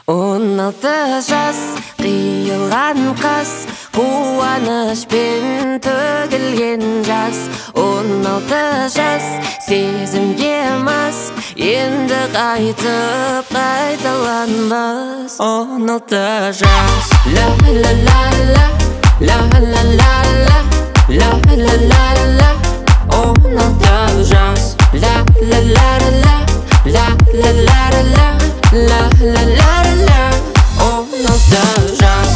16 жас қиылған қас, қуанышпен төгілген жас. 16 жас сезімге мас, енді қайтып қайталанбас. 16 жас ла ла ла ла ла ла ла ла ла ла ла ла. 16 жас ла ла ла ла ла ла ла ла ла ла ла ла. 16 жас.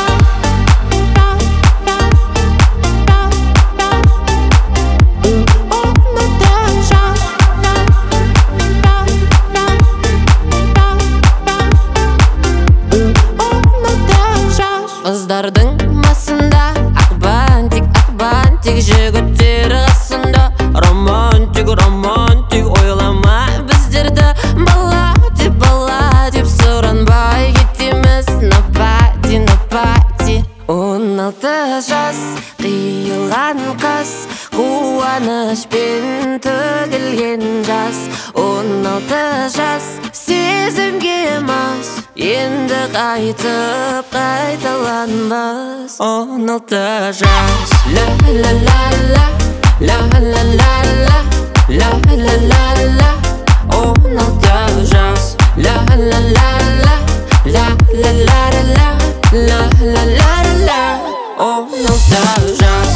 Қыздардың масында ақбантик, жігіттер қасында романтик, ойлама біздерді бала деп сұранбай кетеміз на пати. 16 жас қиылған қас, қуанышпен төгілген жас. 16 жас сезімге мас, енді қайтып қайталанбас. 16 жас ла ла ла ла ла ла ла ла ла ла ла ла. 16 жас ла ла ла ла ла ла ла ла ла ла ла ла. 16 жас.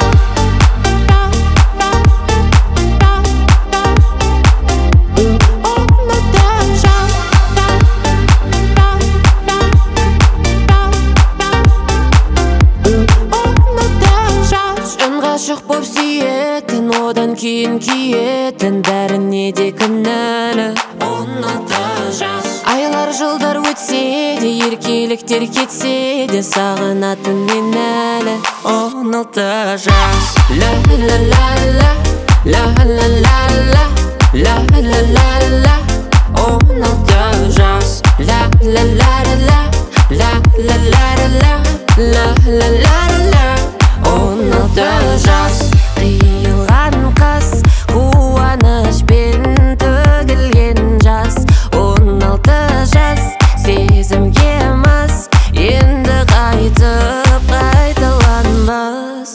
Ғашық боп сүйетін, одан кейін киетін, бәріне де кінәлі. 16 жас. Айлар жылдар өтсе де, еркеліктер кетсе де, сағынатын мен әлі. 16 жас ла ла ла ла ла ла ла ла ла ла ла ла. 16 жас ла ла ла ла ла ла ла ла ла ла ла ла. 16 жас қиылған қас, қуанышпен төгілген жас. 16 жас сезімге мас, енді қайтып қайталанбас.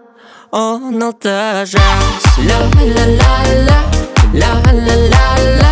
16 жас ла ла ла ла ла ла ла ла